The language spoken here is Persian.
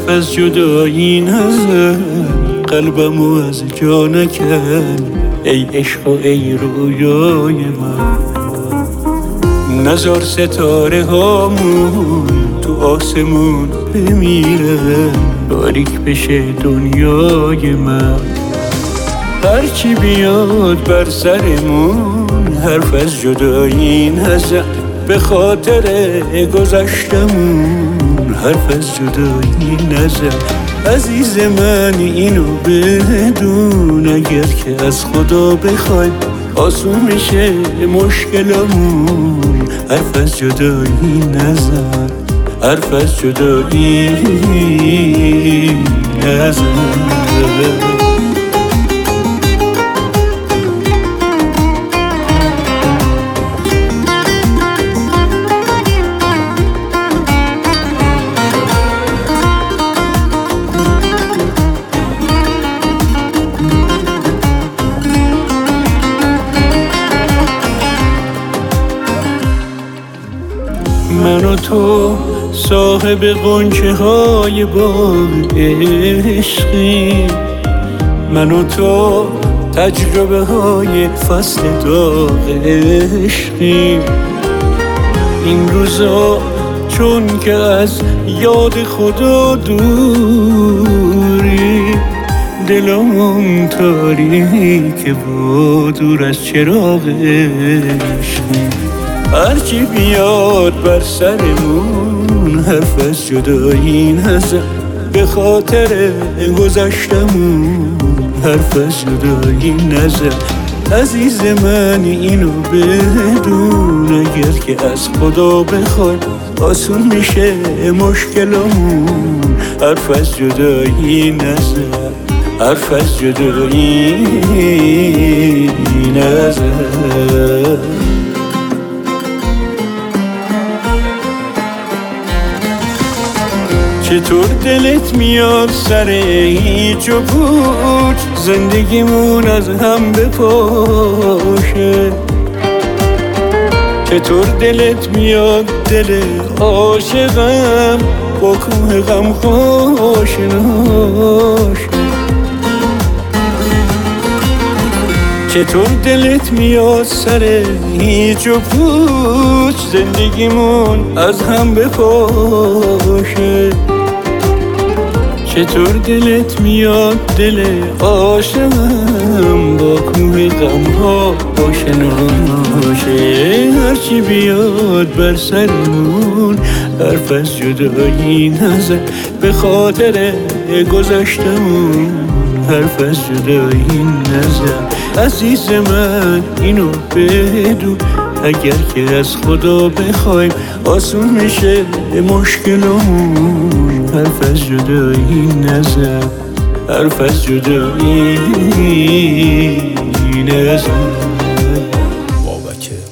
از جدایی نزن، قلبمو از جا نکن ای عشق و ای رویای من. نذار ستاره هامون تو آسمون بمیرن، تاریک بشه دنیای من. هرچی بیاد بر سرمون حرف از جدایی نزن، به خاطر گذشتمون حرف از جدایی نزن. عزیز من اینو بدون، اگر که از خدا بخوای آسون میشه مشکلمون. حرف از جدایی نزن، حرف از جدایی نزن. من و تو صاحب غنچه های باغ عشقی، من و تو تجربه های فصل داغ عشقی. این روزا چون که از یاد خدا دوری، دلمون تاریکه و دور از چراغ عشقی. هرچی بیاد بر سرمون حرف از جدایی نزن، به خاطر گذشتمون حرف از جدایی نزن. عزیز من اینو بدون، اگر که از خدا بخوای آسون میشه مشکلمون. حرف از جدایی نزن، حرف از جدایی نزن. چطور دلت میاد سر هیچ و پوچ، زندگیمون از هم بپاشه؟ چطور دلت میاد دل عاشقم با کوه غم خوشناش؟ چطور دلت میاد سر هیچ و پوچ، زندگیمون از هم بپاشه؟ چطور دلت میاد دل عاشقم با کوه غم ها آشناشه؟ هرچی بیاد بر سرمون حرف از جدایی نزن، به خاطر گذشتمون حرف از جدایی نزن. عزیز من اینو بدون، اگر که از خدا بخوایم آسون میشه مشکلمون. حرف از جدایی نزن، حرف از جدایی نزن. بابک